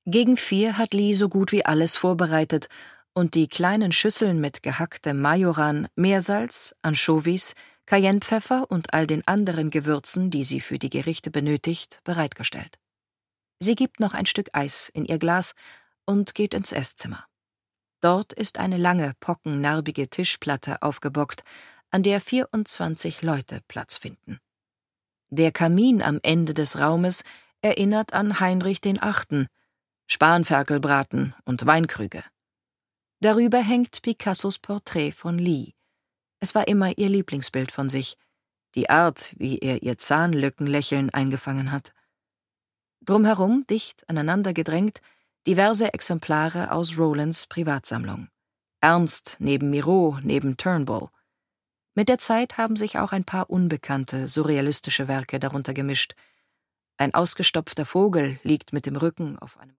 Gegen 4 hat Lee so gut wie alles vorbereitet und die kleinen Schüsseln mit gehacktem Majoran, Meersalz, Anchovies, Cayennepfeffer und all den anderen Gewürzen, die sie für die Gerichte benötigt, bereitgestellt. Sie gibt noch ein Stück Eis in ihr Glas und geht ins Esszimmer. Dort ist eine lange, pockennarbige Tischplatte aufgebockt, an der 24 Leute Platz finden. Der Kamin am Ende des Raumes erinnert an Heinrich VIII., Spanferkelbraten und Weinkrüge. Darüber hängt Picassos Porträt von Lee. Es war immer ihr Lieblingsbild von sich, die Art, wie er ihr Zahnlückenlächeln eingefangen hat. Drumherum, dicht aneinander gedrängt, diverse Exemplare aus Rowlands Privatsammlung. Ernst neben Miro, neben Turnbull. Mit der Zeit haben sich auch ein paar unbekannte, surrealistische Werke darunter gemischt. Ein ausgestopfter Vogel liegt mit dem Rücken auf einem